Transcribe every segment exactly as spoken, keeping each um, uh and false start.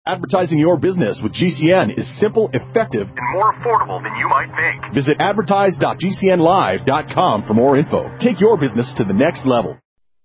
Advertising your business with G C N is simple, effective, and more affordable than you might think. Visit advertise dot g c n live dot com for more info. Take your business to the next level.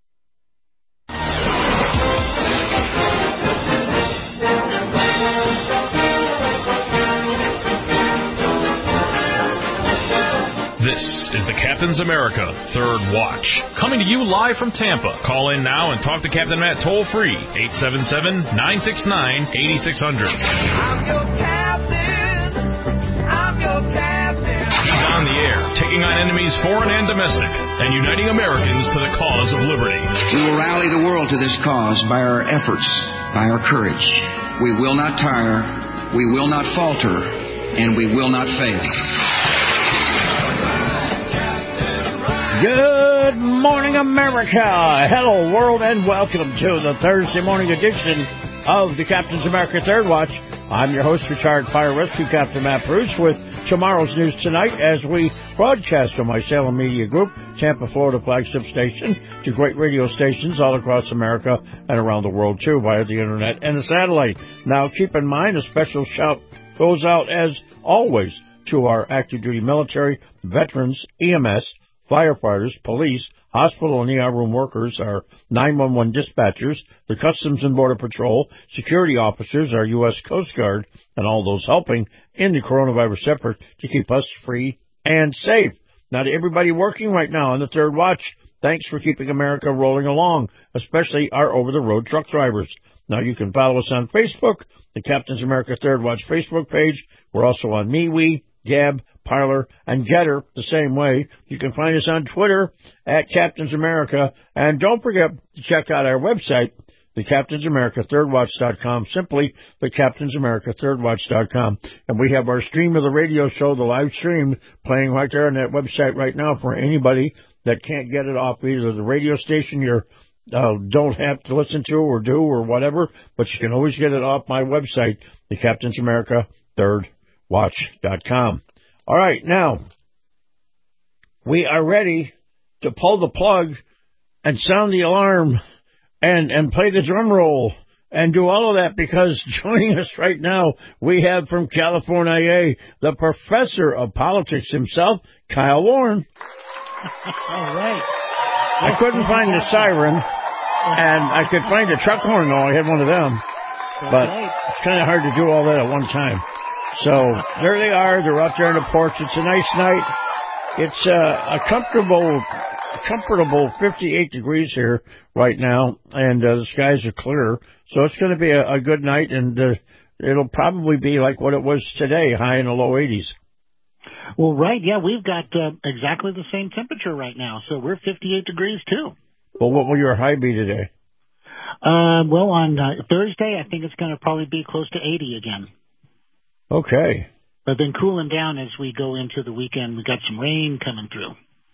This is the Captain's America Third Watch, coming to you live from Tampa. Call in now and talk to Captain Matt toll-free, eight seven seven, nine six nine, eight six zero zero. I'm your captain. I'm your captain. He's on the air, taking on enemies foreign and domestic, and uniting Americans to the cause of liberty. We will rally the world to this cause by our efforts, by our courage. We will not tire, we will not falter, and we will not fail. Good morning, America. Hello, world, and welcome to the Thursday morning edition of the Captain's America Third Watch. I'm your host, retired Fire Rescue Captain Matt Bruce, with tomorrow's news tonight as we broadcast from my Salem Media Group, Tampa, Florida flagship station, to great radio stations all across America and around the world, too, via the internet and the satellite. Now, keep in mind, a special shout goes out, as always, to our active duty military, veterans, E M S, firefighters, police, hospital and E R room workers, our nine one one dispatchers, the Customs and Border Patrol, security officers, our U S Coast Guard, and all those helping in the coronavirus effort to keep us free and safe. Now, to everybody working right now on the Third Watch, thanks for keeping America rolling along, especially our over-the-road truck drivers. Now, you can follow us on Facebook, the Captain's America Third Watch Facebook page. We're also on MeWe, Gab, Parler, and Getter the same way. You can find us on Twitter at Captain's America. And don't forget to check out our website, the Captain's America Third Watch dot com, simply the Captain's America Third Watch dot com. And we have our stream of the radio show, the live stream, playing right there on that website right now for anybody that can't get it off either the radio station you uh, don't have to listen to or do or whatever, but you can always get it off my website, the Captain's America Third Watch dot com. All right, now, we are ready to pull the plug and sound the alarm and, and play the drum roll and do all of that, because joining us right now, we have from California, the professor of politics himself, Kyle Warren. All right. I couldn't find the siren, and I could find the truck horn, though. I had one of them. But it's kind of hard to do all that at one time. So there they are. They're out there on the porch. It's a nice night. It's uh, a comfortable, comfortable fifty-eight degrees here right now, and uh, the skies are clear. So it's going to be a, a good night, and uh, it'll probably be like what it was today, high in the low eighties. Well, right, yeah, we've got uh, exactly the same temperature right now, so we're fifty-eight degrees too. Well, what will your high be today? Uh, well, on uh, Thursday, I think it's going to probably be close to eighty again. Okay. But then cooling down as we go into the weekend. We got some rain coming through.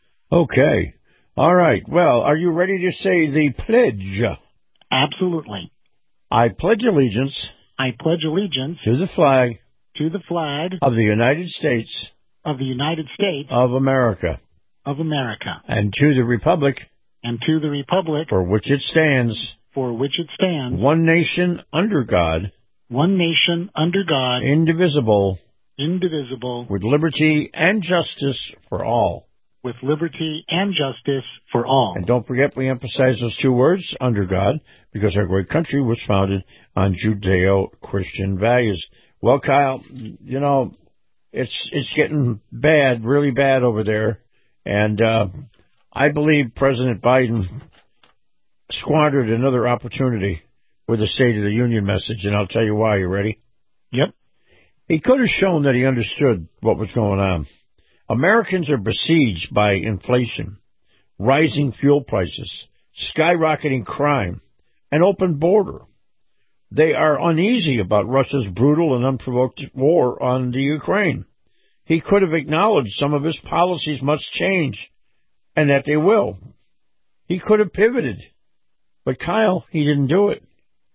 Okay. All right. Well, are you ready to say the pledge? Absolutely. I pledge allegiance. I pledge allegiance to the flag. To the flag of the United States. Of the United States. Of America. Of America. And to the republic. And to the republic. For which it stands. For which it stands. One nation under God. One nation under God. Indivisible. Indivisible. With liberty and justice for all. With liberty and justice for all. And don't forget, we emphasize those two words, under God, because our great country was founded on Judeo-Christian values. Well, Kyle, you know, it's it's getting bad, really bad over there. And uh, I believe President Biden squandered another opportunity with the State of the Union message, and I'll tell you why. You ready? Yep. He could have shown that he understood what was going on. Americans are besieged by inflation, rising fuel prices, skyrocketing crime, an open border. They are uneasy about Russia's brutal and unprovoked war on the Ukraine. He could have acknowledged some of his policies must change, and that they will. He could have pivoted. But, Kyle, he didn't do it.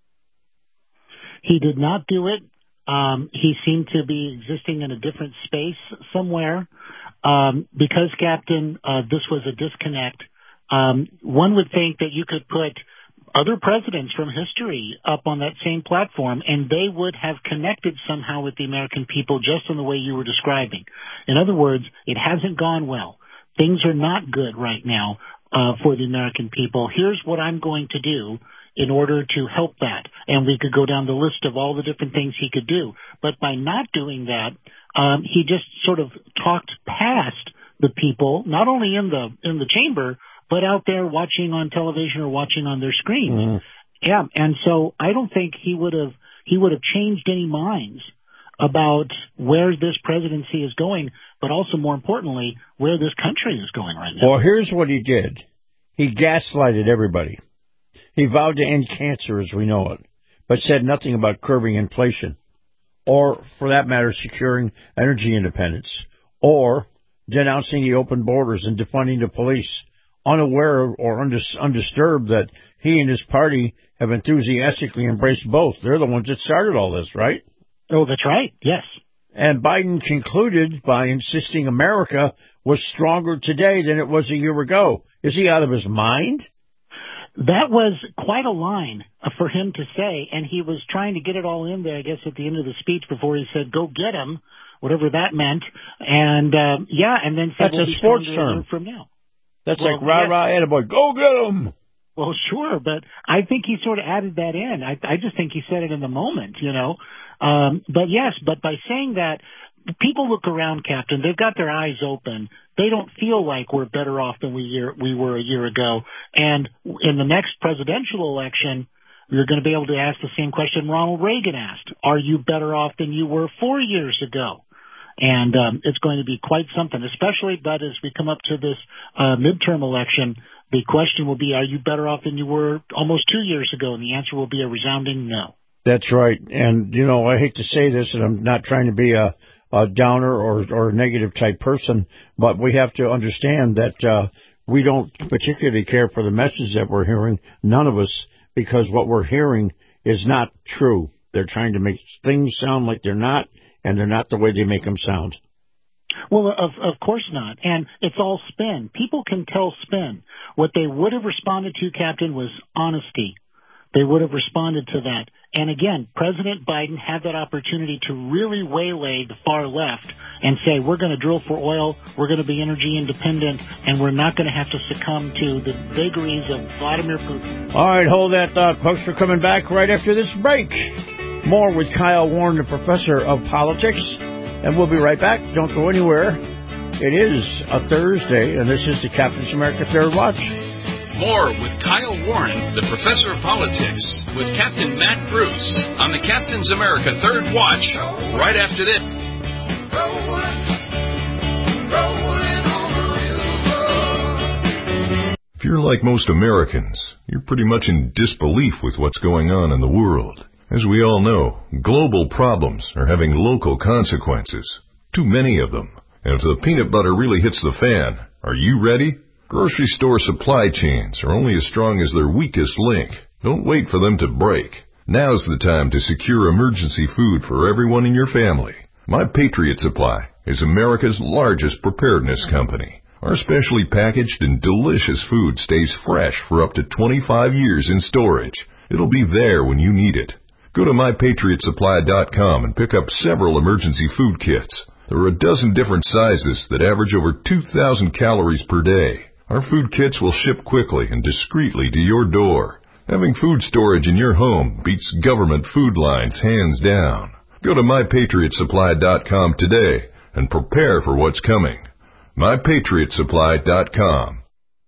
He did not do it. Um, he seemed to be existing in a different space somewhere. Um, because, Captain, uh, this was a disconnect, um, one would think that you could put other presidents from history up on that same platform, and they would have connected somehow with the American people just in the way you were describing. In other words, it hasn't gone well. Things are not good right now uh, for the American people. Here's what I'm going to do in order to help that. And we could go down the list of all the different things he could do. But by not doing that, um, he just sort of talked past the people, not only in the in the chamber, but out there watching on television or watching on their screens. Mm-hmm. Yeah, and so I don't think he would have he would have changed any minds about where this presidency is going, but also more importantly, where this country is going right now. Well, here's what he did. He gaslighted everybody. He vowed to end cancer as we know it, but said nothing about curbing inflation, or, for that matter, securing energy independence, or denouncing the open borders and defunding the police, unaware or undis- undisturbed that he and his party have enthusiastically embraced both. They're the ones that started all this, right? Oh, that's right, yes. And Biden concluded by insisting America was stronger today than it was a year ago. Is he out of his mind? That was quite a line for him to say, and he was trying to get it all in there, I guess, at the end of the speech before he said, go get him, whatever that meant. And, uh, yeah, and then said, that's we'll a sports term from now. That's well, like rah-rah yes. attaboy, go get him. Well, sure, but I think he sort of added that in. I, I just think he said it in the moment, you know. Um, but yes, but by saying that, people look around, Captain. They've got their eyes open. They don't feel like we're better off than we year, we were a year ago. And in the next presidential election, you're going to be able to ask the same question Ronald Reagan asked. Are you better off than you were four years ago? And um, it's going to be quite something, especially, but as we come up to this uh, midterm election, the question will be, are you better off than you were almost two years ago? And the answer will be a resounding no. That's right. And, you know, I hate to say this, and I'm not trying to be a, a downer or, or a negative type person, but we have to understand that uh, we don't particularly care for the message that we're hearing, none of us, because what we're hearing is not true. They're trying to make things sound like they're not, and they're not the way they make them sound. Well, of, of course not. And it's all spin. People can tell spin. What they would have responded to, Captain, was honesty. They would have responded to that. And again, President Biden had that opportunity to really waylay the far left and say, we're going to drill for oil, we're going to be energy independent, and we're not going to have to succumb to the vagaries of Vladimir Putin. All right, hold that thought, folks. We're coming back right after this break. More with Kyle Warren, the professor of politics. And we'll be right back. Don't go anywhere. It is a Thursday, and this is the Captain's America Third Watch. More with Kyle Warren, the professor of politics, with Captain Matt Bruce on the Captain's America Third Watch, right after this. If you're like most Americans, you're pretty much in disbelief with what's going on in the world. As we all know, global problems are having local consequences. Too many of them. And if the peanut butter really hits the fan, are you ready? Grocery store supply chains are only as strong as their weakest link. Don't wait for them to break. Now's the time to secure emergency food for everyone in your family. My Patriot Supply is America's largest preparedness company. Our specially packaged and delicious food stays fresh for up to twenty-five years in storage. It'll be there when you need it. Go to my patriot supply dot com and pick up several emergency food kits. There are a dozen different sizes that average over two thousand calories per day. Our food kits will ship quickly and discreetly to your door. Having food storage in your home beats government food lines hands down. Go to my patriot supply dot com today and prepare for what's coming. my patriot supply dot com.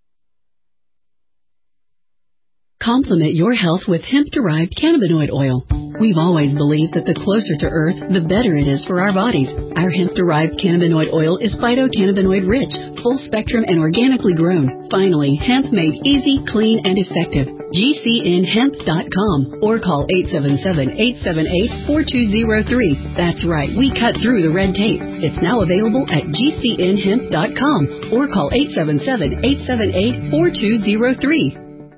Complement your health with hemp-derived cannabinoid oil. We've always believed that the closer to Earth, the better it is for our bodies. Our hemp-derived cannabinoid oil is phytocannabinoid rich, full spectrum, and organically grown. Finally, hemp made easy, clean, and effective. G C N hemp dot com or call eight seven seven, eight seven eight, four two zero three. That's right, we cut through the red tape. It's now available at G C N hemp dot com or call eight seven seven, eight seven eight, four two zero three.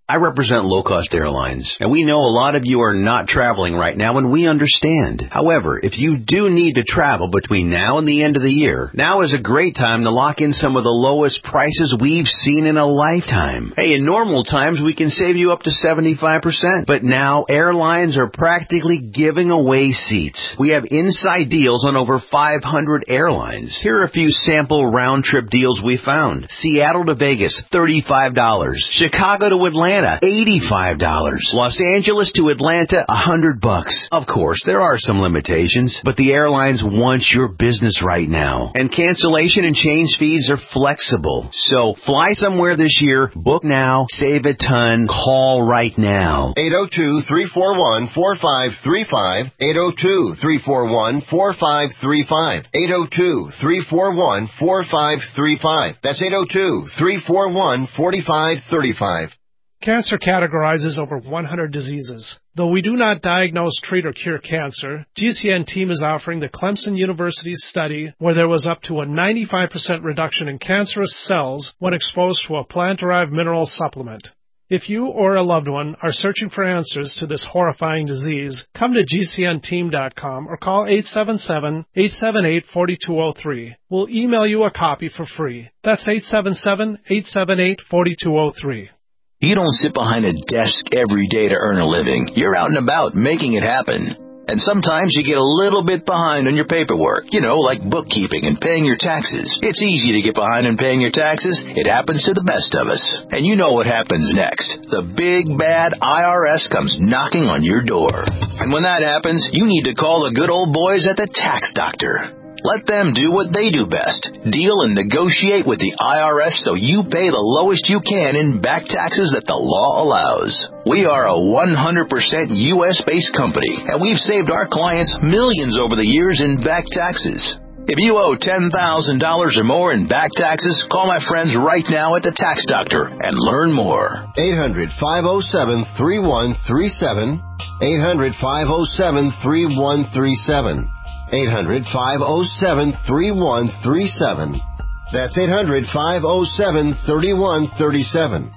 I represent low-cost airlines, and we know a lot of you are not traveling right now, and we understand. However, if you do need to travel between now and the end of the year, now is a great time to lock in some of the lowest prices we've seen in a lifetime. Hey, in normal times, we can save you up to seventy-five percent, but now airlines are practically giving away seats. We have inside deals on over five hundred airlines. Here are a few sample round-trip deals we found. Seattle to Vegas, thirty-five dollars. Chicago to Atlanta, eighty-five dollars. Los Angeles to Atlanta, one hundred bucks. Of course, there are some limitations, but the airlines want your business right now. And cancellation and change fees are flexible. So fly somewhere this year, book now, save a ton, call right now. eight oh two, three four one, four five three five. eight oh two, three four one, four five three five. eight oh two, three four one, four five three five. That's eight oh two, three four one, four five three five. Cancer categorizes over one hundred diseases. Though we do not diagnose, treat, or cure cancer, G C N team is offering the Clemson University's study where there was up to a ninety-five percent reduction in cancerous cells when exposed to a plant-derived mineral supplement. If you or a loved one are searching for answers to this horrifying disease, come to G C N team dot com or call eight seven seven, eight seven eight, four two zero three. We'll email you a copy for free. That's eight seven seven, eight seven eight, four two zero three. You don't sit behind a desk every day to earn a living. You're out and about making it happen. And sometimes you get a little bit behind on your paperwork, you know, like bookkeeping and paying your taxes. It's easy to get behind in paying your taxes. It happens to the best of us. And you know what happens next. The big, bad I R S comes knocking on your door. And when that happens, you need to call the good old boys at the Tax Doctor. Let them do what they do best. Deal and negotiate with the I R S so you pay the lowest you can in back taxes that the law allows. We are a one hundred percent U S-based company, and we've saved our clients millions over the years in back taxes. If you owe ten thousand dollars or more in back taxes, call my friends right now at the Tax Doctor and learn more. eight hundred, five oh seven, three one three seven. eight hundred, five oh seven, three one three seven. eight hundred, five oh seven, three one three seven. That's eight hundred, five oh seven, three one three seven.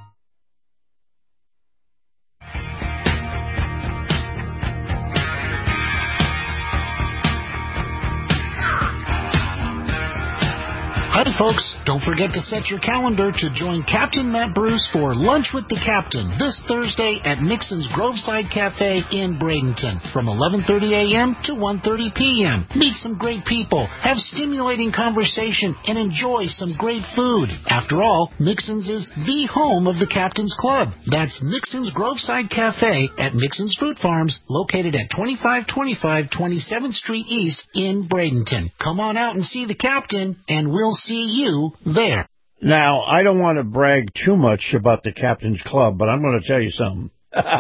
Hi, folks. Don't forget to set your calendar to join Captain Matt Bruce for Lunch with the Captain this Thursday at Nixon's Groveside Cafe in Bradenton from eleven thirty a.m. to one thirty p.m. Meet some great people, have stimulating conversation, and enjoy some great food. After all, Nixon's is the home of the Captain's Club. That's Nixon's Groveside Cafe at Nixon's Fruit Farms, located at twenty-five twenty-five twenty-seventh Street East in Bradenton. Come on out and see the Captain, and we'll see you there. Now, I don't want to brag too much about the Captain's Club, but I'm going to tell you something.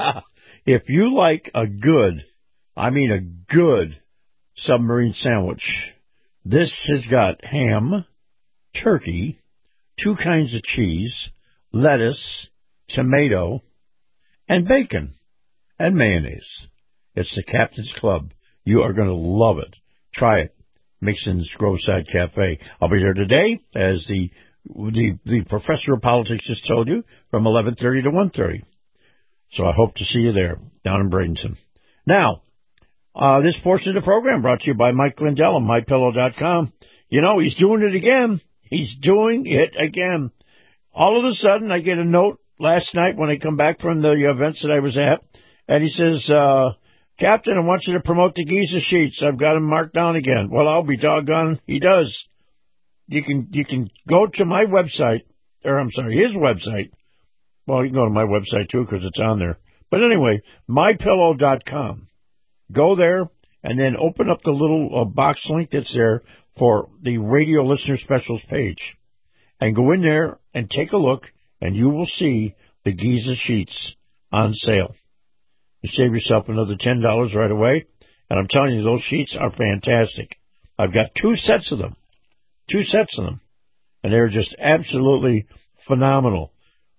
If you like a good, I mean a good submarine sandwich, this has got ham, turkey, two kinds of cheese, lettuce, tomato, and bacon, and mayonnaise. It's the Captain's Club. You are going to love it. Try it. Nixon's Groveside Cafe. I'll be there today, as the the the professor of politics just told you, from eleven thirty to one thirty. So I hope to see you there, down in Bradenton. Now, uh, this portion of the program brought to you by Mike Lindell of my pillow dot com. You know, he's doing it again. He's doing it again. All of a sudden, I get a note last night when I come back from the events that I was at, and he says, uh, Captain, I want you to promote the Giza sheets. I've got them marked down again. Well, I'll be doggone. He does. You can you can go to my website, or I'm sorry, his website. Well, you can go to my website, too, because it's on there. But anyway, my pillow dot com. Go there, and then open up the little uh, box link that's there for the radio listener specials page. And go in there and take a look, and you will see the Giza sheets on sale. You save yourself another ten dollars right away. And I'm telling you, those sheets are fantastic. I've got two sets of them. Two sets of them. And they're just absolutely phenomenal.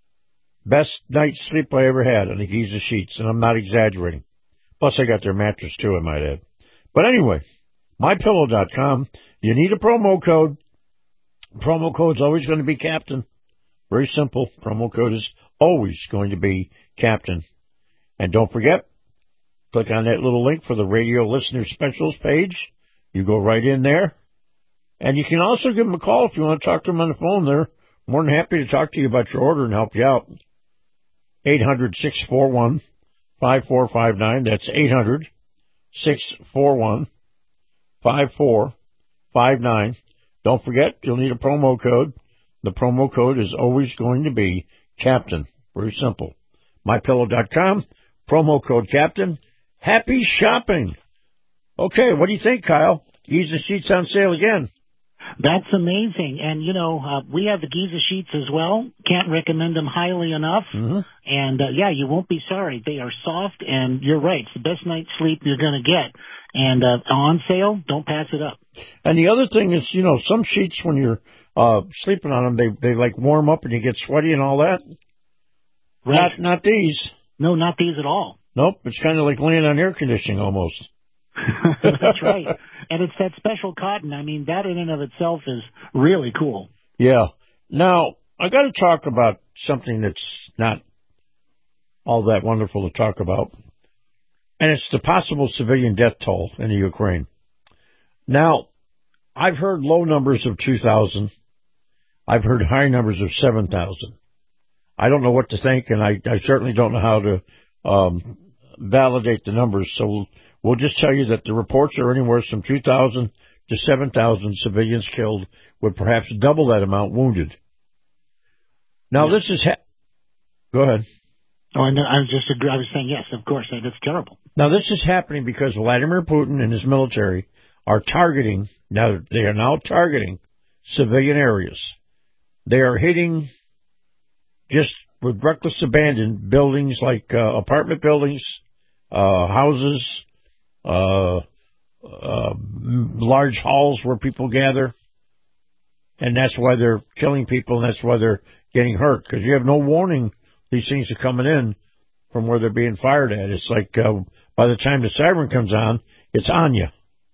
Best night's sleep I ever had on the Giza sheets. And I'm not exaggerating. Plus, I got their mattress, too, I might add. But anyway, my pillow dot com. You need a promo code. Promo code's always going to be Captain. Very simple. Promo code is always going to be Captain. And don't forget, click on that little link for the radio listener specials page. You go right in there. And you can also give them a call if you want to talk to them on the phone. They're more than happy to talk to you about your order and help you out. eight hundred, six four one, five four five nine. That's eight hundred, six four one, five four five nine. Don't forget, you'll need a promo code. The promo code is always going to be Captain. Very simple. my pillow dot com, promo code Captain. Happy shopping. Okay, what do you think, Kyle? Giza Sheets on sale again. That's amazing. And, you know, uh, we have the Giza sheets as well. Can't recommend them highly enough. Mm-hmm. And, uh, yeah, you won't be sorry. They are soft, and you're right. It's the best night's sleep you're going to get. And uh, on sale, don't pass it up. And the other thing is, you know, some sheets, when you're uh, sleeping on them, they, they, like, warm up and you get sweaty and all that. Right. Not, not these. No, not these at all. Nope. It's kind of like laying on air conditioning almost. That's right. And it's that special cotton. I mean, that in and of itself is really cool. Yeah. Now, I got to talk about something that's not all that wonderful to talk about, and it's the possible civilian death toll in the Ukraine. Now, I've heard low numbers of two thousand. I've heard high numbers of seven thousand. I don't know what to think, and I, I certainly don't know how to um, validate the numbers, so we'll, we'll just tell you that the reports are anywhere from two thousand to seven thousand civilians killed, with perhaps double that amount wounded. Now, yeah. this is... Ha- Go ahead. Oh, I, know, I was just I was saying, yes, of course, that's terrible. Now, this is happening because Vladimir Putin and his military are targeting, now they are now targeting civilian areas. They are hitting, just with reckless abandon, buildings like uh, apartment buildings, uh, houses, uh, uh, large halls where people gather. And that's why they're killing people, and that's why they're getting hurt, because you have no warning these things are coming in from where they're being fired at. It's like uh, by the time the siren comes on, it's on you.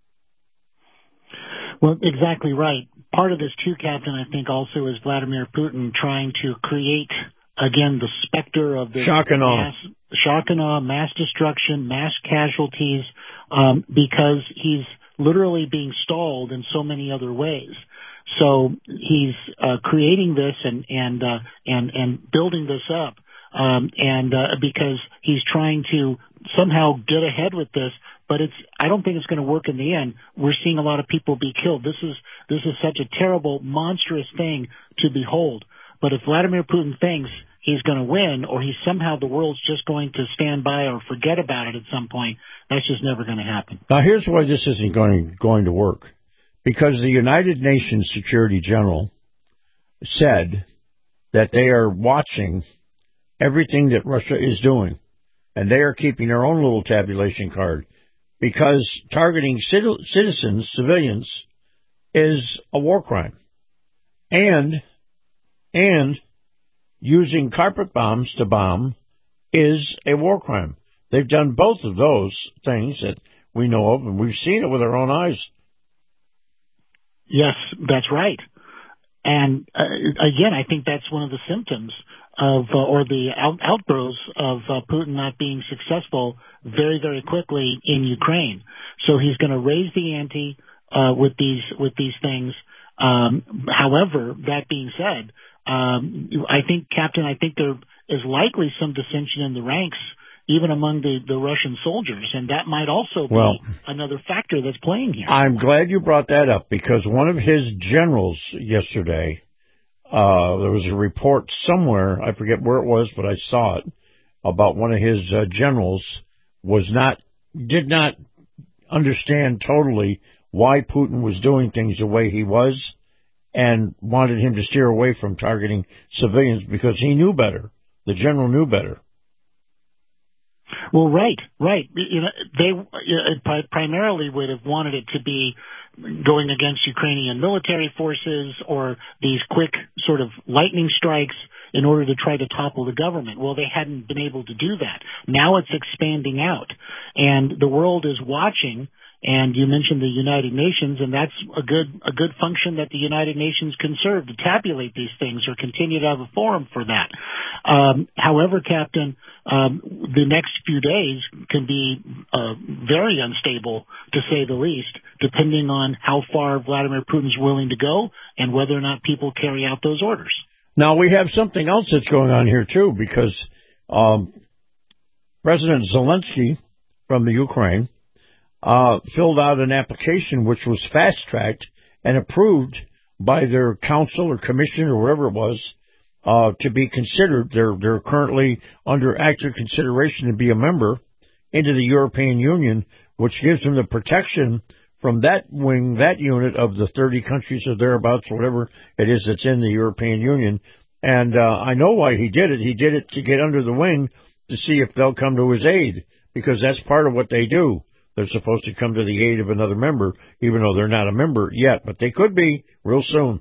Well, exactly right. Part of this, too, Captain, I think also is Vladimir Putin trying to create, again, the specter of the shock and awe, mass, shock and awe, mass destruction, mass casualties, um, because he's literally being stalled in so many other ways. So he's uh, creating this and and uh, and and building this up, um, and uh, because he's trying to somehow get ahead with this. But it's I don't think it's going to work in the end. We're seeing a lot of people be killed. This is this is such a terrible, monstrous thing to behold. But if Vladimir Putin thinks he's going to win, or he's somehow the world's just going to stand by or forget about it at some point, that's just never going to happen. Now, here's why this isn't going going to work. Because the United Nations Security General said that they are watching everything that Russia is doing, and they are keeping their own little tabulation card, because targeting citizens, civilians, is a war crime. And, and using carpet bombs to bomb is a war crime. They've done both of those things that we know of, and we've seen it with our own eyes. Yes, that's right. And uh, again, I think that's one of the symptoms of, uh, or the out- outgrowths of uh, Putin not being successful very, very quickly in Ukraine. So he's going to raise the ante uh, with these with these things. Um, however, that being said, um, I think, Captain, I think there is likely some dissension in the ranks, even among the, the Russian soldiers, and that might also be well, another factor that's playing here. I'm glad you brought that up, because one of his generals yesterday, uh, there was a report somewhere, I forget where it was, but I saw it, about one of his uh, generals was not, did not understand totally why Putin was doing things the way he was, and wanted him to steer away from targeting civilians because he knew better. The general knew better. Well, right, right. You know, they uh, primarily would have wanted it to be going against Ukrainian military forces or these quick sort of lightning strikes. in order to try to topple the government. Well, they hadn't been able to do that. Now it's expanding out, and the world is watching. And you mentioned the United Nations, and that's a good a good function that the United Nations can serve, to tabulate these things or continue to have a forum for that. Um, however, Captain, um, the next few days can be uh, very unstable, to say the least, depending on how far Vladimir Putin's willing to go and whether or not people carry out those orders. Now, we have something else that's going on here, too, because um, President Zelensky from the Ukraine Uh, filled out an application which was fast-tracked and approved by their council or commission or whatever it was uh, to be considered. They're, they're currently under active consideration to be a member into the European Union, which gives them the protection from that wing, that unit of the thirty countries or thereabouts, whatever it is that's in the European Union. And uh, I know why he did it. He did it to get under the wing to see if they'll come to his aid, because that's part of what they do. They're supposed to come to the aid of another member, even though they're not a member yet, but they could be real soon.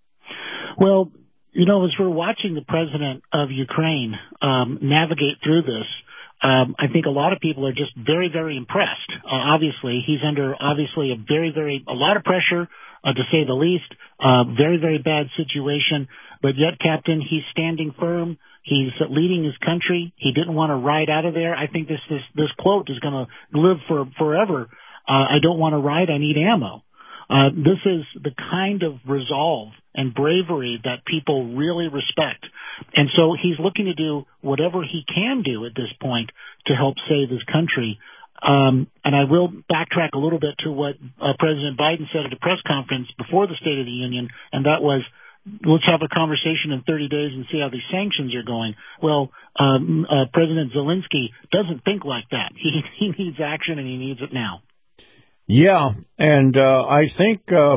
Well, you know, as we're watching the president of Ukraine um, navigate through this, um, I think a lot of people are just very, very impressed. Uh, obviously, he's under obviously a very, very a lot of pressure, uh, to say the least. Uh, very, very bad situation, but yet, Captain, he's standing firm. He's leading his country. He didn't want to ride out of there. I think this this, this quote is going to live for forever. Uh, I don't want to ride. I need ammo. Uh, this is the kind of resolve and bravery that people really respect. And so he's looking to do whatever he can do at this point to help save his country. Um, and I will backtrack a little bit to what uh, President Biden said at a press conference before the State of the Union, and that was, let's have a conversation in thirty days and see how these sanctions are going. Well, um, uh, President Zelensky doesn't think like that. He, he needs action, and he needs it now. Yeah, and uh, I think uh,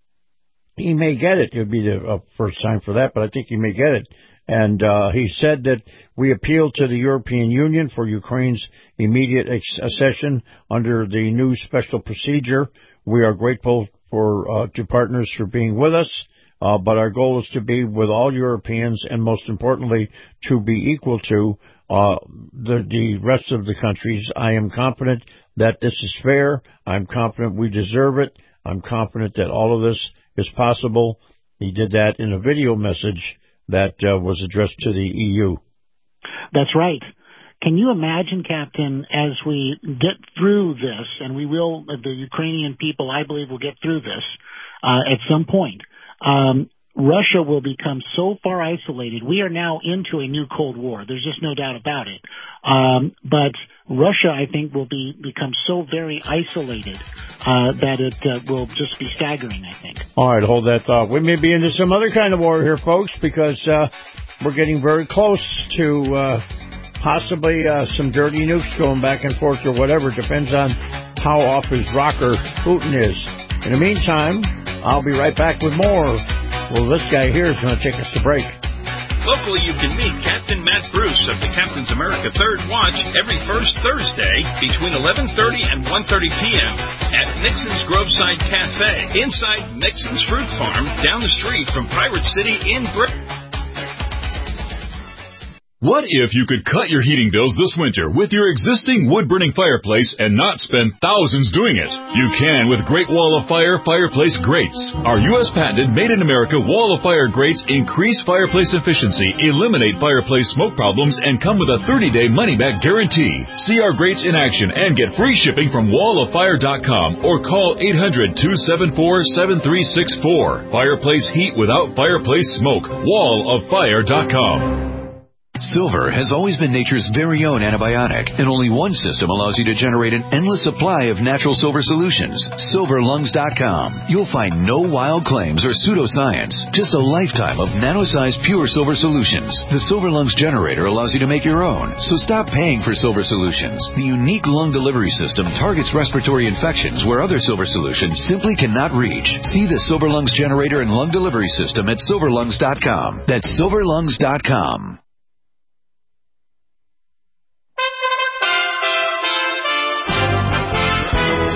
he may get it. It would be the uh, first time for that, but I think he may get it. And uh, he said that we appeal to the European Union for Ukraine's immediate accession under the new special procedure. We are grateful for uh, to partners for being with us. Uh, but our goal is to be with all Europeans, and most importantly, to be equal to uh, the, the rest of the countries. I am confident that this is fair. I'm confident we deserve it. I'm confident that all of this is possible. He did that in a video message that uh, was addressed to the E U. That's right. Can you imagine, Captain, as we get through this, and we will, the Ukrainian people, I believe, will get through this uh, at some point. Um, Russia will become so far isolated. We are now into a new Cold War. There's just no doubt about it. Um, but Russia, I think, will be become so very isolated uh, that it uh, will just be staggering, I think. All right, hold that thought. We may be into some other kind of war here, folks, because uh, we're getting very close to uh, possibly uh, some dirty nukes going back and forth or whatever. Depends on how off his rocker Putin is. In the meantime, I'll be right back with more. Well, this guy here is going to take us to break. Locally, you can meet Captain Matt Bruce of the Captain's America Third Watch every first Thursday between eleven thirty and one thirty p.m. at Nixon's Groveside Cafe inside Nixon's Fruit Farm down the street from Pirate City in Britain. What if you could cut your heating bills this winter with your existing wood-burning fireplace and not spend thousands doing it? You can with Great Wall of Fire Fireplace Grates. Our U S patented made-in-America Wall of Fire grates increase fireplace efficiency, eliminate fireplace smoke problems, and come with a thirty-day money-back guarantee. See our grates in action and get free shipping from wall of fire dot com or call eight hundred, two seven four, seven three six four. Fireplace heat without fireplace smoke. wall of fire dot com. Silver has always been nature's very own antibiotic, and only one system allows you to generate an endless supply of natural silver solutions. silver lungs dot com. You'll find no wild claims or pseudoscience, just a lifetime of nano-sized pure silver solutions. The Silver Lungs generator allows you to make your own, so stop paying for silver solutions. The unique lung delivery system targets respiratory infections where other silver solutions simply cannot reach. See the Silver Lungs generator and lung delivery system at silver lungs dot com. That's silver lungs dot com. U S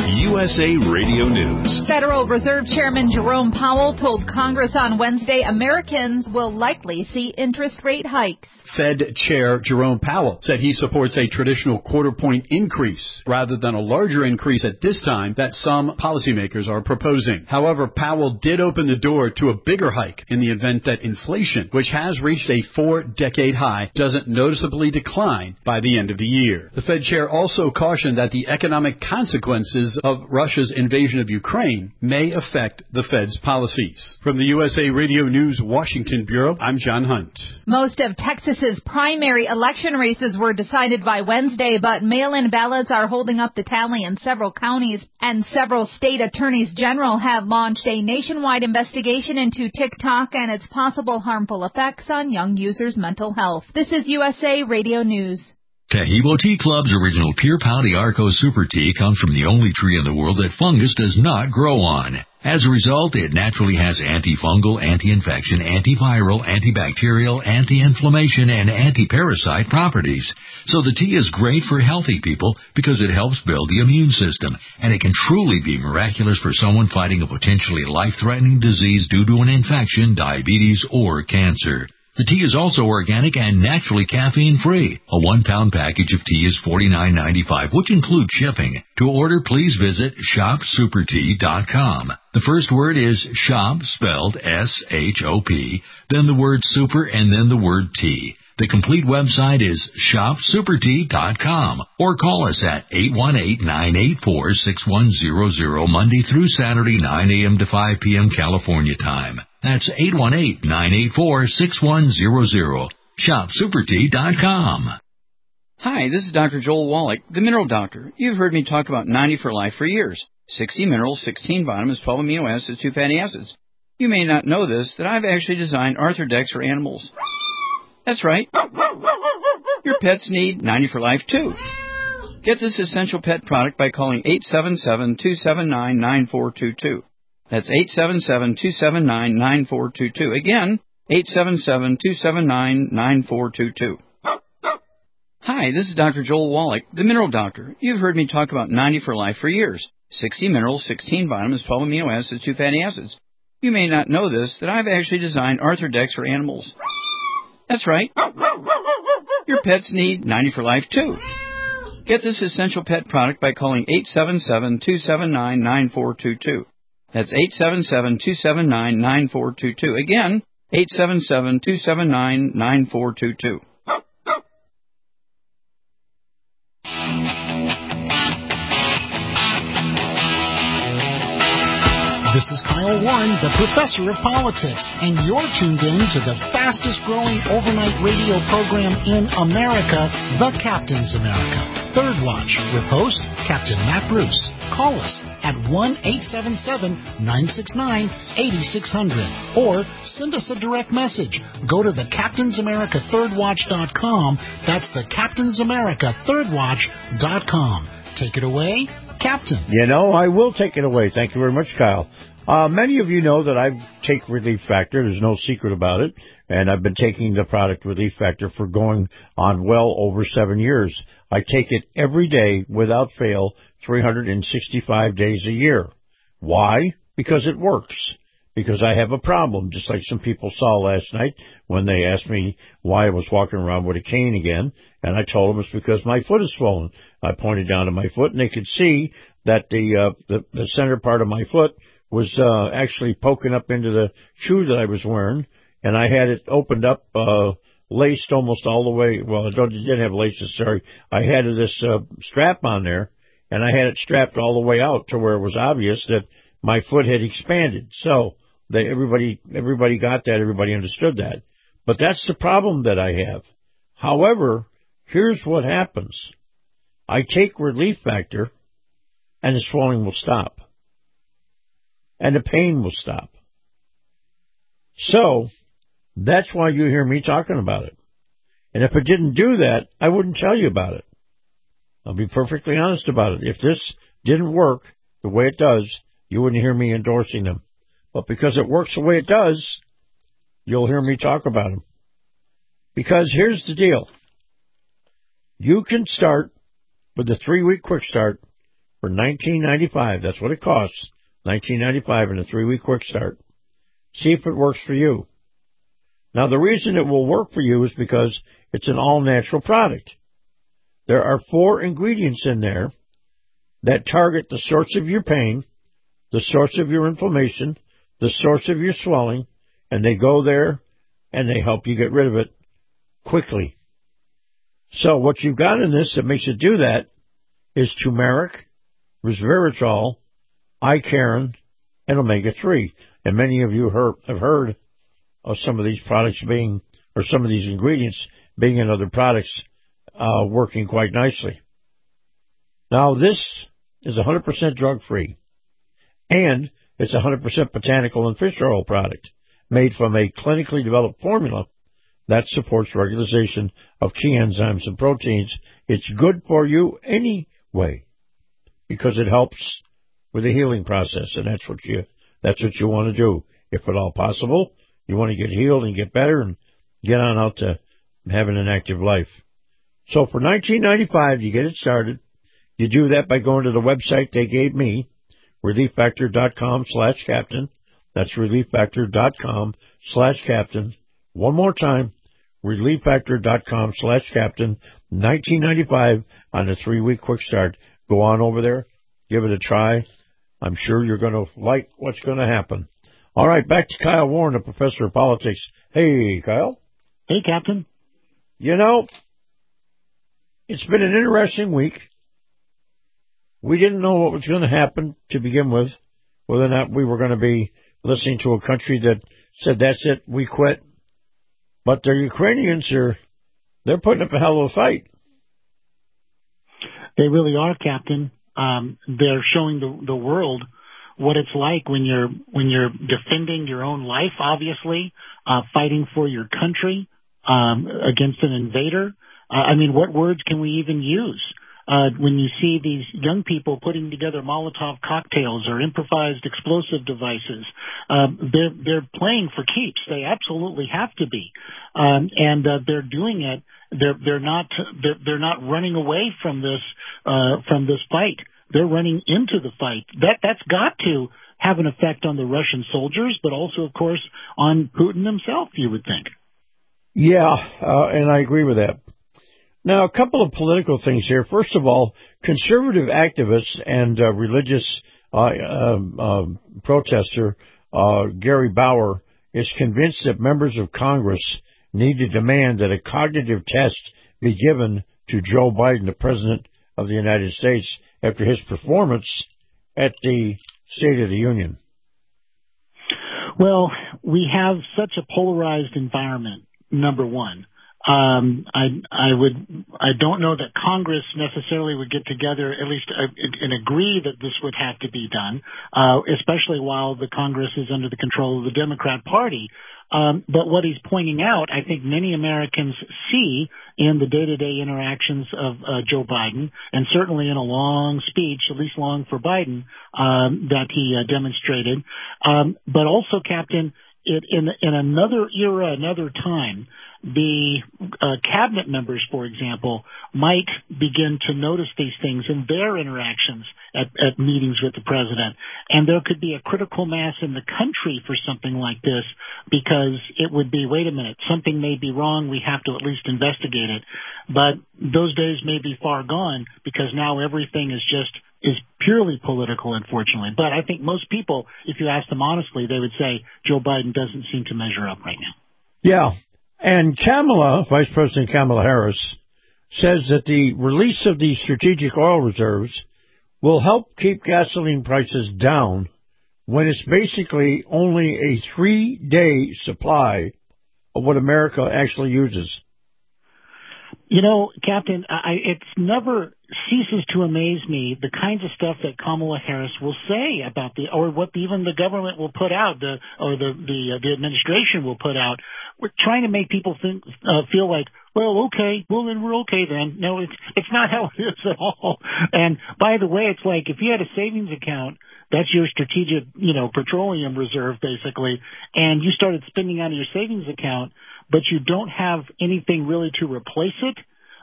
S A Radio News. Federal Reserve Chairman Jerome Powell told Congress on Wednesday Americans will likely see interest rate hikes. Fed Chair Jerome Powell said he supports a traditional quarter-point increase rather than a larger increase at this time that some policymakers are proposing. However, Powell did open the door to a bigger hike in the event that inflation, which has reached a four-decade high, doesn't noticeably decline by the end of the year. The Fed chair also cautioned that the economic consequences of Russia's invasion of Ukraine may affect the Fed's policies. From the U S A Radio News Washington Bureau, I'm John Hunt. Most of Texas's primary election races were decided by Wednesday, but mail-in ballots are holding up the tally in several counties, and several state attorneys general have launched a nationwide investigation into TikTok and its possible harmful effects on young users' mental health. This is U S A Radio News. Tahibo Tea Club's original Pure Pouty Arco Super Tea comes from the only tree in the world that fungus does not grow on. As a result, it naturally has antifungal, anti-infection, antiviral, antibacterial, anti-inflammation, and anti-parasite properties. So the tea is great for healthy people because it helps build the immune system, and it can truly be miraculous for someone fighting a potentially life-threatening disease due to an infection, diabetes, or cancer. The tea is also organic and naturally caffeine-free. A one-pound package of tea is forty-nine ninety-five, which includes shipping. To order, please visit shop super tea dot com. The first word is shop, spelled S H O P, then the word super, and then the word tea. The complete website is shop super tea dot com, or call us at eight one eight, nine eight four, six one zero zero Monday through Saturday, nine a.m. to five p.m. California time. That's eight one eight, nine eight four, six one zero zero. shop super tea dot com. Hi, this is Doctor Joel Wallach, the Mineral Doctor. You've heard me talk about ninety for Life for years. sixty minerals, sixteen vitamins, twelve amino acids, two fatty acids. You may not know this, that I've actually designed Arthrodex for animals. That's right. Your pets need ninety for Life, too. Get this essential pet product by calling eight seven seven, two seven nine, nine four two two. That's eight seven seven, two seven nine, nine four two two. Again, eight seven seven, two seven nine, nine four two two. Hi, this is Doctor Joel Wallach, the Mineral Doctor. You've heard me talk about ninety for Life for years. sixty minerals, sixteen vitamins, twelve amino acids, two fatty acids. You may not know this, that I've actually designed Arthrodex for animals. That's right. Your pets need ninety for Life, too. Get this essential pet product by calling eight seven seven, two seven nine, nine four two two. That's eight seven seven, two seven nine, nine four two two. Again, eight seven seven, two seven nine, nine four two two. This is Kyle Warren, the professor of politics, and you're tuned in to the fastest-growing overnight radio program in America, The Captain's America. Third Watch, with host Captain Matt Bruce. Call us at one eight seven seven, nine six nine, eight six zero zero or send us a direct message. Go to the captains america third watch dot com. That's the captains america third watch dot com. Take it away, Captain. You know, I will take it away. Thank you very much, Kyle. Uh, many of you know that I take Relief Factor. There's no secret about it. And I've been taking the product Relief Factor for going on well over seven years. I take it every day without fail, three hundred sixty-five days a year. Why? Because it works. Because I have a problem, just like some people saw last night when they asked me why I was walking around with a cane again. And I told them it's because my foot is swollen. I pointed down to my foot, and they could see that the uh, the, the center part of my foot was uh, actually poking up into the shoe that I was wearing, and I had it opened up, uh, laced almost all the way. Well, it didn't have laces, sorry. I had this uh, strap on there, and I had it strapped all the way out to where it was obvious that my foot had expanded. So they, everybody, everybody got that. Everybody understood that. But that's the problem that I have. However, here's what happens. I take Relief Factor, and the swelling will stop. And the pain will stop. So, that's why you hear me talking about it. And if it didn't do that, I wouldn't tell you about it. I'll be perfectly honest about it. If this didn't work the way it does, you wouldn't hear me endorsing them. But because it works the way it does, you'll hear me talk about them. Because here's the deal. You can start with the three-week quick start for nineteen ninety-five dollars. That's what it costs, nineteen ninety-five dollars in a three-week quick start. See if it works for you. Now, the reason it will work for you is because it's an all-natural product. There are four ingredients in there that target the source of your pain, the source of your inflammation, the source of your swelling, and they go there and they help you get rid of it quickly. So what you've got in this that makes it do that is turmeric, resveratrol, Icariin, and omega three. And many of you heard, have heard of some of these products being, or some of these ingredients being in other products uh, working quite nicely. Now, this is one hundred percent drug-free, and it's a one hundred percent botanical and fish oil product made from a clinically developed formula that supports regularization of key enzymes and proteins. It's good for you anyway because it helps with the healing process, and that's what you that's what you want to do. If at all possible, you want to get healed and get better and get on out to having an active life. So for nineteen ninety-five dollars, you get it started. You do that by going to the website they gave me, relieffactor.com slash captain. That's relieffactor.com slash captain. One more time, relieffactor.com slash captain. nineteen ninety-five dollars on a three-week quick start. Go on over there. Give it a try. I'm sure you're going to like what's going to happen. All right, back to Kyle Warren, a professor of politics. Hey, Kyle. Hey, Captain. You know, it's been an interesting week. We didn't know what was going to happen to begin with, whether or not we were going to be listening to a country that said, that's it, we quit. But the Ukrainians are, they're putting up a hell of a fight. They really are, Captain. Um, they're showing the, the world what it's like when you're when you're defending your own life, obviously, uh, fighting for your country um, against an invader. Uh, I mean, what words can we even use? Uh, when you see these young people putting together Molotov cocktails or improvised explosive devices, um, they're they're playing for keeps. They absolutely have to be, um, and uh, they're doing it. They're they're not they're, they're not running away from this uh, from this fight. They're running into the fight. That that's got to have an effect on the Russian soldiers, but also, of course, on Putin himself. You would think. Yeah, uh, and I agree with that. Now, a couple of political things here. First of all, conservative activists and uh, religious uh, uh, uh, protester uh, Gary Bauer is convinced that members of Congress need to demand that a cognitive test be given to Joe Biden, the President of the United States, after his performance at the State of the Union. Well, we have such a polarized environment, number one. Um, I, I would, I don't know that Congress necessarily would get together, at least uh, and agree that this would have to be done, uh, especially while the Congress is under the control of the Democrat Party. Um, but what he's pointing out, I think many Americans see in the day-to-day interactions of uh, Joe Biden, and certainly in a long speech, at least long for Biden, um, that he uh, demonstrated. Um, but also, Captain, it, in, in another era, another time, the uh, cabinet members, for example, might begin to notice these things in their interactions at, at meetings with the president. And there could be a critical mass in the country for something like this because it would be, wait a minute, something may be wrong. We have to at least investigate it. But those days may be far gone because now everything is just is purely political, unfortunately. But I think most people, if you ask them honestly, they would say Joe Biden doesn't seem to measure up right now. Yeah. And Kamala, Vice President Kamala Harris, says that the release of the strategic oil reserves will help keep gasoline prices down when it's basically only a three-day supply of what America actually uses. You know, Captain, I, it's never ceases to amaze me the kinds of stuff that Kamala Harris will say about the, or what even the government will put out, the or the the, uh, the administration will put out. We're trying to make people think, uh, feel like, well, okay, well then we're okay then. No, it's it's not how it is at all. And by the way, it's like if you had a savings account, that's your strategic, you know, petroleum reserve basically, and you started spending out of your savings account, but you don't have anything really to replace it.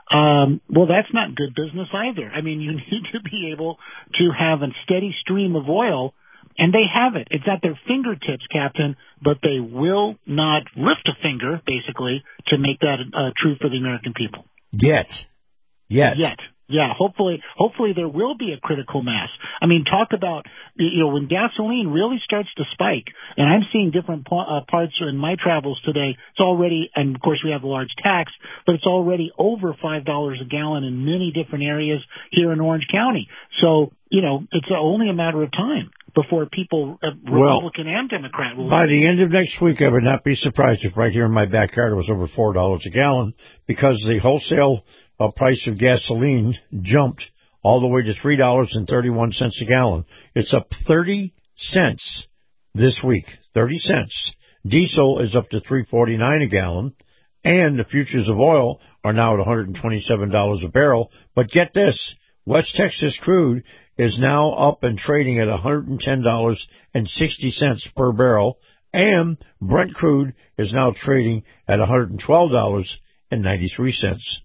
um, well, that's not good business either. I mean, you need to be able to have a steady stream of oil, and they have it. It's at their fingertips, Captain, but they will not lift a finger, basically, to make that uh, true for the American people. Yet. Yet. Yet. Yeah, hopefully, hopefully there will be a critical mass. I mean, talk about, you know, when gasoline really starts to spike, and I'm seeing different uh, parts in my travels today, it's already, and of course we have a large tax, but it's already over five dollars a gallon in many different areas here in Orange County. So, you know, it's only a matter of time before people, uh, Republican well, and Democrat, will. By the end of next week, I would not be surprised if right here in my backyard it was over four dollars a gallon, because the wholesale uh, price of gasoline jumped all the way to three dollars and thirty-one cents a gallon. It's up thirty cents this week, thirty cents. Diesel is up to three forty-nine a gallon, and the futures of oil are now at one hundred twenty-seven dollars a barrel. But get this, West Texas crude is now up and trading at one hundred ten dollars and sixty cents per barrel, and Brent crude is now trading at one hundred twelve dollars and ninety-three cents.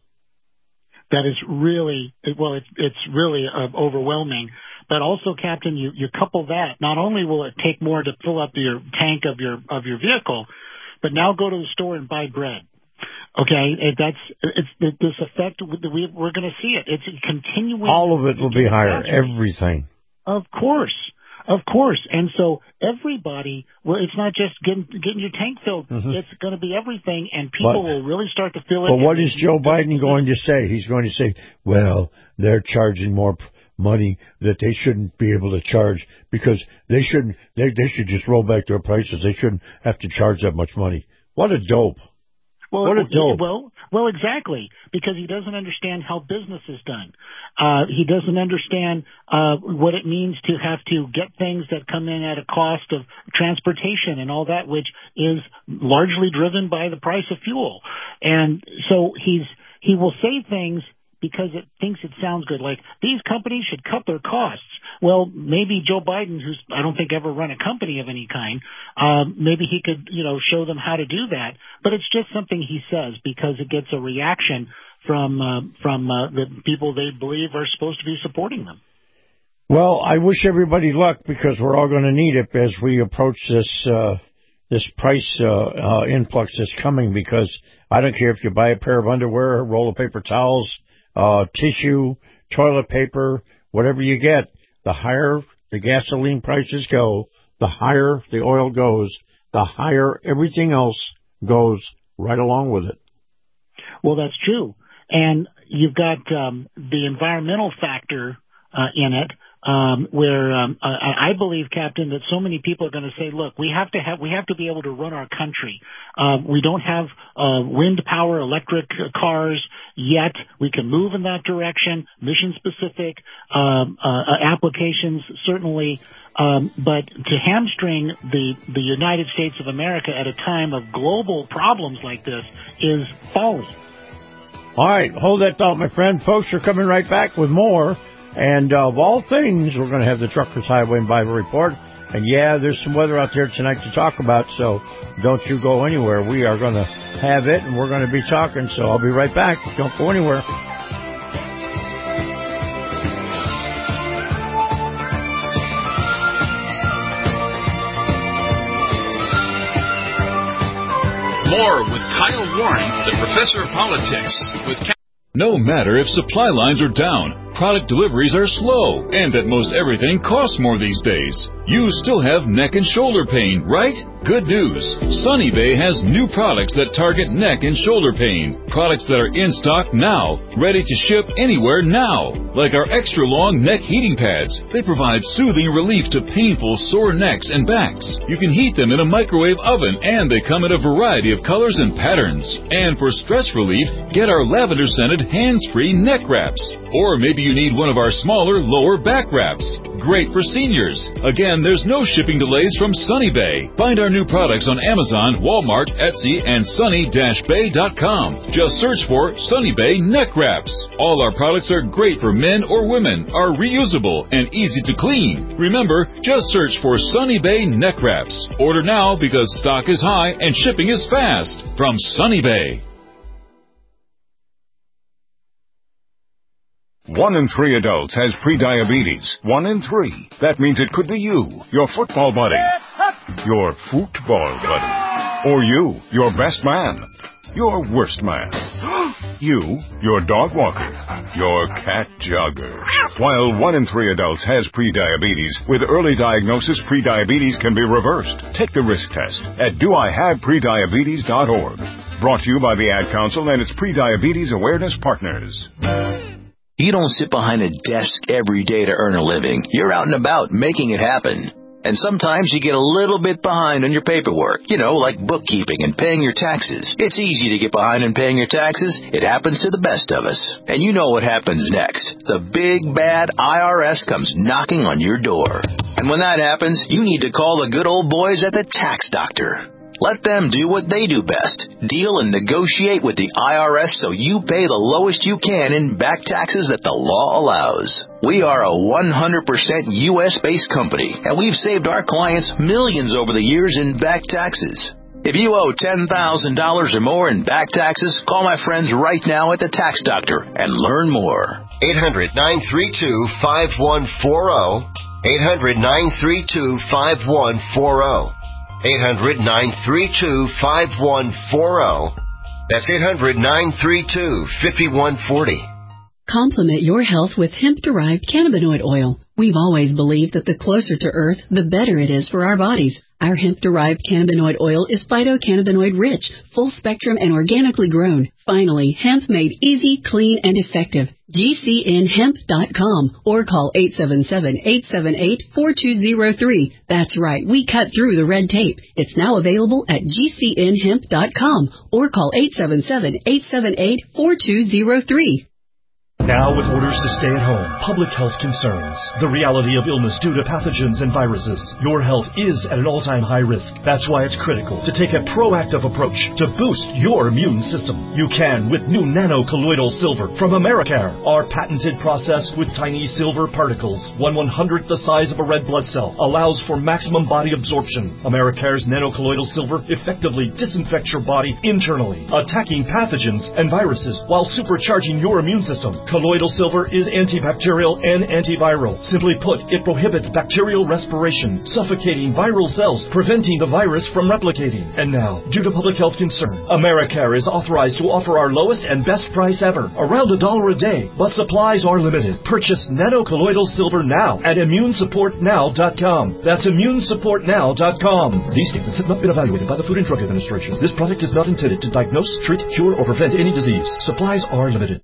That is really, well, it's, it's really uh, overwhelming. But also, Captain, you, you couple that, not only will it take more to fill up your tank of your of your vehicle, but now go to the store and buy bread. Okay, it, that's it's it, this effect. We, we're going to see it. It's continuing. All of it will be higher. Everything. Of course, of course. And so everybody, well, it's not just getting getting your tank filled. Mm-hmm. It's going to be everything, and people but, will really start to feel it. But what is Joe Biden going to say? He's going to say, "Well, they're charging more money that they shouldn't be able to charge because they shouldn't. They they should just roll back their prices. They shouldn't have to charge that much money." What a dope. Well, what a dope. well, well, exactly, because he doesn't understand how business is done. Uh, he doesn't understand uh, what it means to have to get things that come in at a cost of transportation and all that, which is largely driven by the price of fuel. And so he's he will say things because it thinks it sounds good, like these companies should cut their costs. Well, maybe Joe Biden, who's I don't think ever run a company of any kind, um, maybe he could, you know, show them how to do that. But it's just something he says because it gets a reaction from uh, from uh, the people they believe are supposed to be supporting them. Well, I wish everybody luck because we're all going to need it as we approach this uh, this price uh, uh, influx that's coming. Because I don't care if you buy a pair of underwear, a roll of paper towels, uh, tissue, toilet paper, whatever you get. The higher the gasoline prices go, the higher the oil goes, the higher everything else goes right along with it. Well, that's true. And you've got um, the environmental factor uh, in it, um, where um, I, I believe, Captain, that so many people are going to say, "Look, we have to have we have to be able to run our country. Uh, we don't have uh, wind power, electric cars yet. We can move in that direction. Mission specific um, uh, applications, certainly." Um, but to hamstring the, the United States of America at a time of global problems like this is folly. All right, hold that thought, my friend. Folks, are coming right back with more. And uh, of all things, we're going to have the Truckers Highway and Bible Report. And yeah, there's some weather out there tonight to talk about, so don't you go anywhere. We are going to have it, and we're going to be talking, so I'll be right back. Don't go anywhere. More with Kyle Warren, the Professor of Politics. With Cap- No matter if supply lines are down, product deliveries are slow, and that most everything costs more these days, you still have neck and shoulder pain, right? Good news. Sunny Bay has new products that target neck and shoulder pain. Products that are in stock now, ready to ship anywhere now. Like our extra long neck heating pads. They provide soothing relief to painful sore necks and backs. You can heat them in a microwave oven, and they come in a variety of colors and patterns. And for stress relief, get our lavender scented hands-free neck wraps. Or maybe you need one of our smaller lower back wraps. Great for seniors. Again, there's no shipping delays from Sunny Bay. Find our new products on Amazon, Walmart, Etsy, and sunny dash bay dot com. Just search for Sunny Bay Neck Wraps. All our products are great for men or women, are reusable, and easy to clean. Remember, just search for Sunny Bay Neck Wraps. Order now because stock is high and shipping is fast. From Sunny Bay. One in three adults has prediabetes. One in three. That means it could be you, your football buddy, your football buddy, or you, your best man, your worst man, you, your dog walker, your cat jogger. While one in three adults has prediabetes, with early diagnosis, prediabetes can be reversed. Take the risk test at do I have prediabetes dot org. Brought to you by the Ad Council and its Prediabetes Awareness Partners. You don't sit behind a desk every day to earn a living. You're out and about making it happen. And sometimes you get a little bit behind on your paperwork, you know, like bookkeeping and paying your taxes. It's easy to get behind in paying your taxes. It happens to the best of us. And you know what happens next. The big, bad I R S comes knocking on your door. And when that happens, you need to call the good old boys at the Tax Doctor. Let them do what they do best. Deal and negotiate with the I R S so you pay the lowest you can in back taxes that the law allows. We are a one hundred percent U S-based company, and we've saved our clients millions over the years in back taxes. If you owe ten thousand dollars or more in back taxes, call my friends right now at the Tax Doctor and learn more. eight hundred, nine three two, five one four zero. eight hundred, nine three two, five one four zero. eight hundred, nine three two, five one four zero. That's eight hundred, nine three two, five one four zero. Complement your health with hemp-derived cannabinoid oil. We've always believed that the closer to Earth, the better it is for our bodies. Our hemp-derived cannabinoid oil is phytocannabinoid rich, full-spectrum, and organically grown. Finally, hemp made easy, clean, and effective. G C N hemp dot com or call eight seven seven, eight seven eight, four two zero three. That's right, we cut through the red tape. It's now available at G C N hemp dot com or call eight seven seven, eight seven eight, four two zero three. Now with orders to stay at home, public health concerns, the reality of illness due to pathogens and viruses, your health is at an all-time high risk. That's why it's critical to take a proactive approach to boost your immune system. You can with new nano-colloidal silver from Americare. Our patented process with tiny silver particles, one one-hundredth the size of a red blood cell, allows for maximum body absorption. Americare's nano-colloidal silver effectively disinfects your body internally, attacking pathogens and viruses while supercharging your immune system. Colloidal silver is antibacterial and antiviral. Simply put, it prohibits bacterial respiration, suffocating viral cells, preventing the virus from replicating. And now, due to public health concern, Americare is authorized to offer our lowest and best price ever, around a dollar a day. But supplies are limited. Purchase nano-colloidal silver now at immune support now dot com. That's immune support now dot com. These statements have not been evaluated by the Food and Drug Administration. This product is not intended to diagnose, treat, cure, or prevent any disease. Supplies are limited.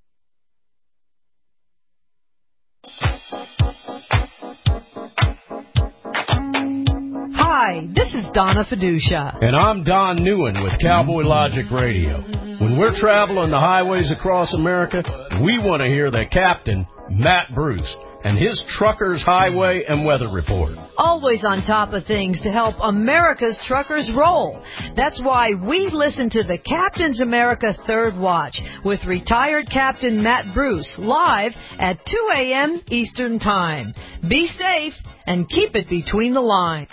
Hi, this is Donna Fiducia. And I'm Don Newen with Cowboy Logic Radio. When we're traveling the highways across America, we want to hear the captain, Matt Bruce, and his Truckers Highway and Weather Report. Always on top of things to help America's truckers roll. That's why we listen to the Captain's America Third Watch with retired Captain Matt Bruce live at two a.m. Eastern Time. Be safe and keep it between the lines.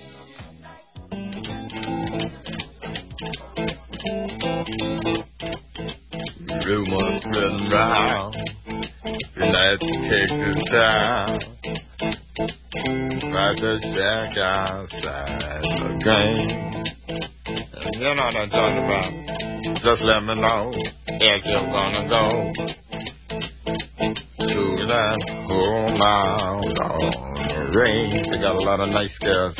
Rumors spreading round, let's take this down. Right the shack outside the game. And you know what I'm talking about. Just let me know if you're gonna go to that home out on the range. They got a lot of nice girls.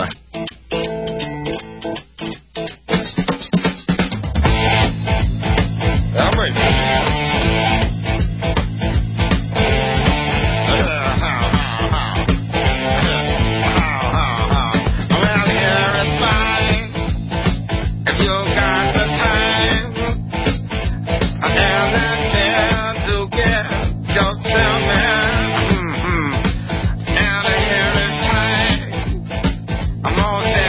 I'm ready. I'm on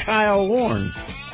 Kyle Warren.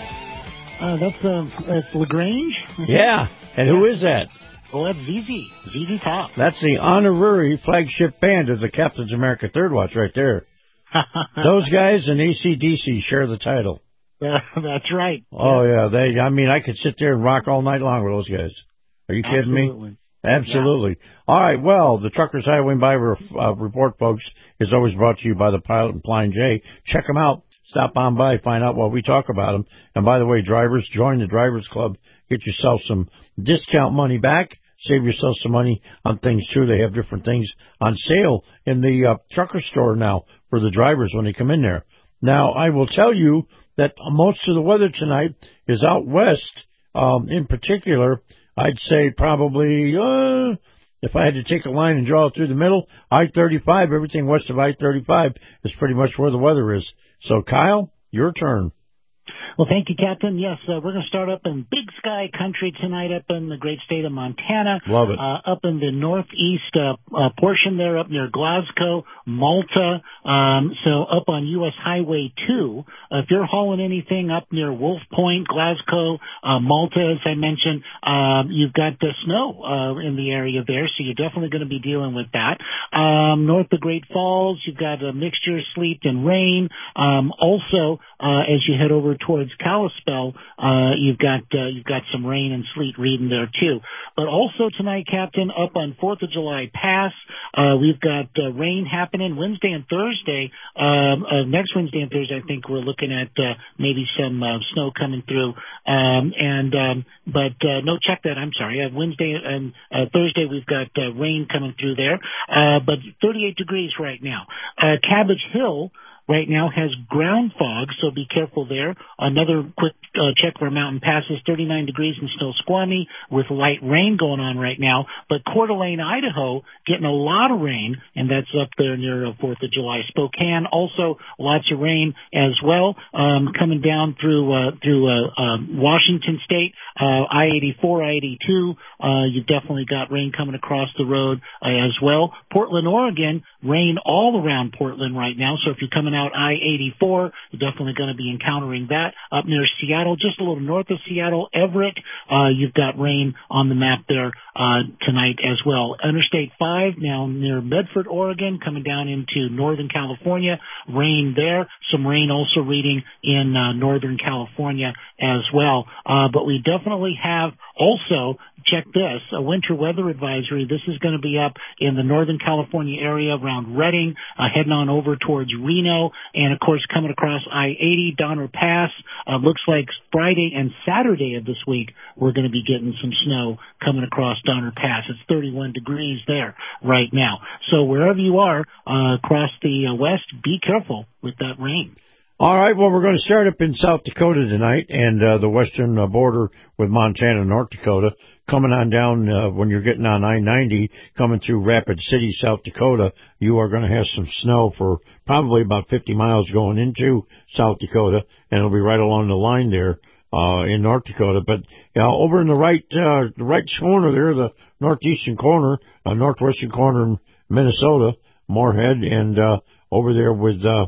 Uh, that's uh, that's LaGrange. Yeah, and who is that? Well, that's Z Z. Z Z Top. That's the honorary flagship band of the Captain's America Third Watch right there. Those guys and A C D C share the title. Uh, that's right. Oh, yeah. They. I mean, I could sit there and rock all night long with those guys. Are you kidding Absolutely. me? Absolutely. Yeah. All right. Well, the Truckers Highway and Byway uh, Report, folks, is always brought to you by the Pilot and Flying J. Check them out. Stop on by, find out what we talk about them. And by the way, drivers, join the Drivers Club. Get yourself some discount money back. Save yourself some money on things, too. They have different things on sale in the uh, trucker store now for the drivers when they come in there. Now, I will tell you that most of the weather tonight is out west. Um, in particular, I'd say probably, uh, if I had to take a line and draw it through the middle, I thirty-five, everything west of I thirty-five is pretty much where the weather is. So, Kyle, your turn. Well, thank you, Captain. Yes, uh, we're going to start up in Big Sky Country tonight up in the great state of Montana. Love it. Uh, up in the northeast uh, uh, portion there up near Glasgow, Malta. Um, so up on U S Highway two. Uh, if you're hauling anything up near Wolf Point, Glasgow, uh, Malta, as I mentioned, um, you've got the snow uh, in the area there, so you're definitely going to be dealing with that. Um, north of Great Falls, you've got a mixture of sleet and rain. Um, also, uh, as you head over towards Kalispell, uh, you've got, uh, you've got some rain and sleet reading there too. But also tonight, Captain, up on fourth of July Pass, uh, we've got, uh, rain happening Wednesday and Thursday. Um, uh, next Wednesday and Thursday, I think we're looking at, uh, maybe some, uh, snow coming through. Um, and, um, but, uh, no, check that. I'm sorry. Uh, Wednesday and, uh, Thursday, we've got, uh, rain coming through there. Uh, but thirty-eight degrees right now. Uh, Cabbage Hill right now has ground fog, so be careful there. Another quick uh, check for mountain passes, thirty-nine degrees in Snoqualmie with light rain going on right now. But Coeur d'Alene, Idaho, getting a lot of rain, and that's up there near uh, fourth of July. Spokane, also lots of rain as well, um, coming down through uh, through uh, uh, Washington State, uh, I eighty-four, I eighty-two. Uh, you've definitely got rain coming across the road uh, as well. Portland, Oregon, rain all around Portland right now, so if you're coming out I eighty-four, you're definitely going to be encountering that. Up near Seattle, just a little north of Seattle, Everett, uh, you've got rain on the map there uh, tonight as well. Interstate five, now near Medford, Oregon, coming down into Northern California, rain there. Some rain also reading in uh, Northern California as well. Uh, but we definitely have also, check this, a winter weather advisory. This is going to be up in the Northern California area around Redding, uh, heading on over towards Reno, and of course coming across I eighty, Donner Pass. Uh, looks like Friday and Saturday of this week we're going to be getting some snow coming across Donner Pass. It's thirty-one degrees there right now. So wherever you are uh, across the uh, west, be careful with that rain. All right, well, we're going to start up in South Dakota tonight and uh, the western uh, border with Montana and North Dakota. Coming on down uh, when you're getting on I ninety, coming through Rapid City, South Dakota, you are going to have some snow for probably about fifty miles going into South Dakota, and it'll be right along the line there uh, in North Dakota. But you know, over in the right uh, the right corner there, the northeastern corner, uh, northwestern corner, Minnesota, Moorhead, and uh, over there with... Uh,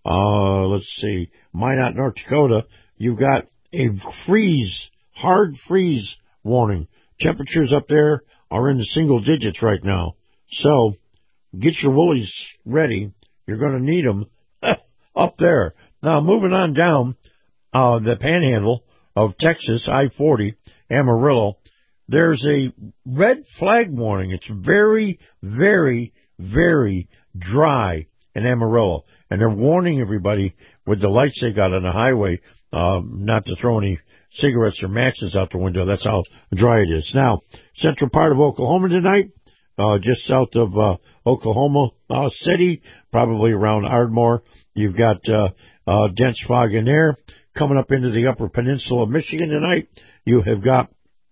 Uh, let's see, Minot, North Dakota, you've got a freeze, hard freeze warning. Temperatures up there are in the single digits right now. So, get your woolies ready. You're going to need them up there. Now, moving on down, uh, the panhandle of Texas, I forty, Amarillo, there's a red flag warning. It's very, very, very dry in Amarillo. And they're warning everybody with the lights they got on the highway, um, not to throw any cigarettes or matches out the window. That's how dry it is. Now, central part of Oklahoma tonight, uh, just south of, uh, Oklahoma uh, City, probably around Ardmore. You've got, uh, uh, dense fog in there. Coming up into the upper peninsula of Michigan tonight, you have got,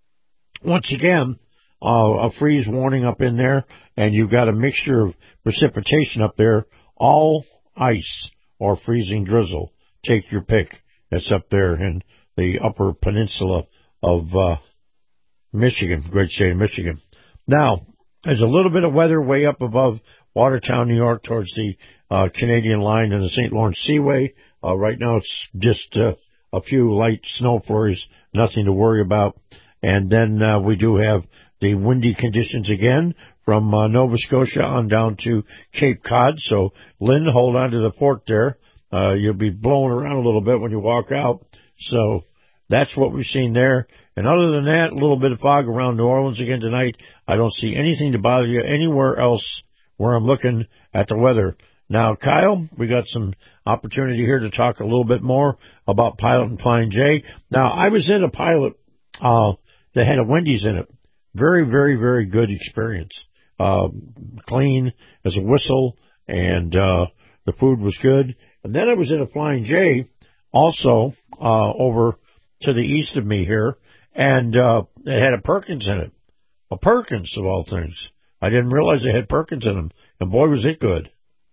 once again, uh, a freeze warning up in there, and you've got a mixture of precipitation up there, all ice or freezing drizzle. Take your pick. That's up there in the upper peninsula of uh, Michigan, great state of Michigan. Now, there's a little bit of weather way up above Watertown, New York, towards the uh, Canadian line and the Saint Lawrence Seaway. Uh, right now it's just uh, a few light snow flurries, nothing to worry about. And then uh, we do have the windy conditions again from uh, Nova Scotia on down to Cape Cod. So, Lynn, hold on to the fort there. Uh, you'll be blowing around a little bit when you walk out. So that's what we've seen there. And other than that, a little bit of fog around New Orleans again tonight. I don't see anything to bother you anywhere else where I'm looking at the weather. Now, Kyle, we got some opportunity here to talk a little bit more about Pilot and Flying J. Now, I was in a Pilot uh, that had a Wendy's in it. Very, very, very good experience. Uh, clean as a whistle, and uh, the food was good. And then I was in a Flying J also uh, over to the east of me here, and uh, it had a Perkins in it. A Perkins, of all things. I didn't realize they had Perkins in them, and boy, was it good.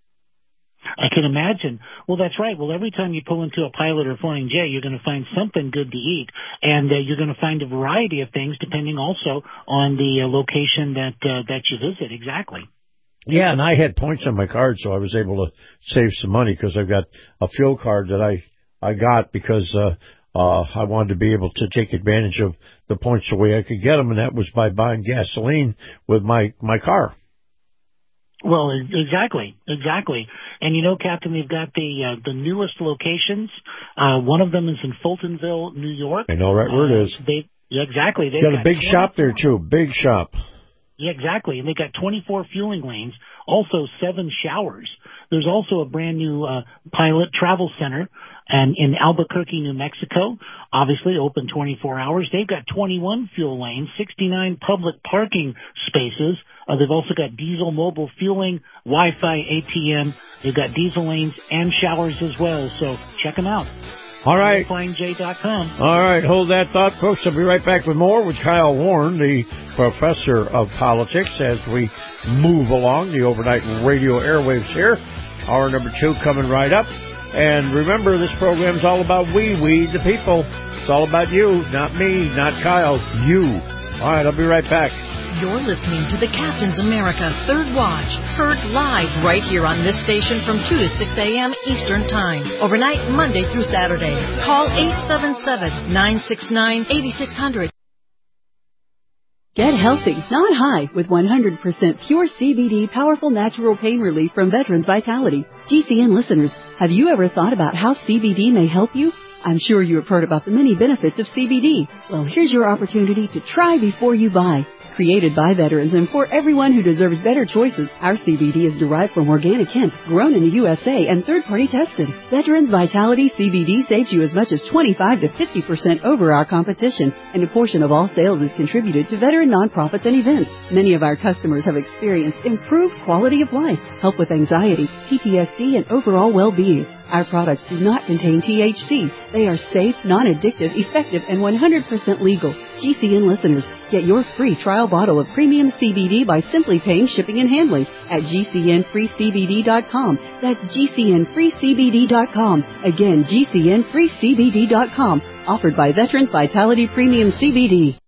I can imagine. Well, that's right. Well, every time you pull into a Pilot or Flying J, you're going to find something good to eat, and uh, you're going to find a variety of things depending also on the uh, location that uh, that you visit. Exactly. Yeah, and I had points on my card, so I was able to save some money because I've got a fuel card that I I got because uh, uh, I wanted to be able to take advantage of the points the way I could get them, and that was by buying gasoline with my my car. Well, exactly, exactly. And you know, Captain, they've got the uh, the newest locations. Uh, one of them is in Fultonville, New York. I know right where it is. Uh, they yeah, exactly. They've got a got big shop there too. Big shop. Yeah, exactly. And they got twenty-four fueling lanes, also seven showers. There's also a brand new uh, Pilot Travel Center and in Albuquerque, New Mexico, obviously open twenty-four hours. They've got twenty-one fuel lanes, sixty-nine public parking spaces. Uh, they've also got diesel mobile fueling, Wi-Fi, A T M. They've got diesel lanes and showers as well. So check them out. All right. flying j dot com. All right. Hold that thought, folks. I'll be right back with more with Kyle Warren, the professor of politics, as we move along the overnight radio airwaves here. Hour number two coming right up. And remember, this program's all about we, we, the people. It's all about you, not me, not Kyle, you. All right, I'll be right back. You're listening to the Captain's America Third Watch, heard live right here on this station from two to six a.m. Eastern Time, overnight Monday through Saturday. Call eight seven seven, nine six nine, eight six zero zero. Get healthy, not high, with one hundred percent pure C B D powerful natural pain relief from Veterans Vitality. G C N listeners, have you ever thought about how C B D may help you? I'm sure you have heard about the many benefits of C B D. Well, here's your opportunity to try before you buy. Created by veterans and for everyone who deserves better choices, our C B D is derived from organic hemp, grown in the U S A and third-party tested. Veterans Vitality C B D saves you as much as twenty-five to fifty percent over our competition, and a portion of all sales is contributed to veteran nonprofits and events. Many of our customers have experienced improved quality of life, help with anxiety, P T S D, and overall well-being. Our products do not contain T H C. They are safe, non-addictive, effective, and one hundred percent legal. G C N listeners, get your free trial bottle of premium C B D by simply paying shipping and handling at G C N free C B D dot com. That's G C N free C B D dot com. Again, G C N free C B D dot com. Offered by Veterans Vitality Premium C B D.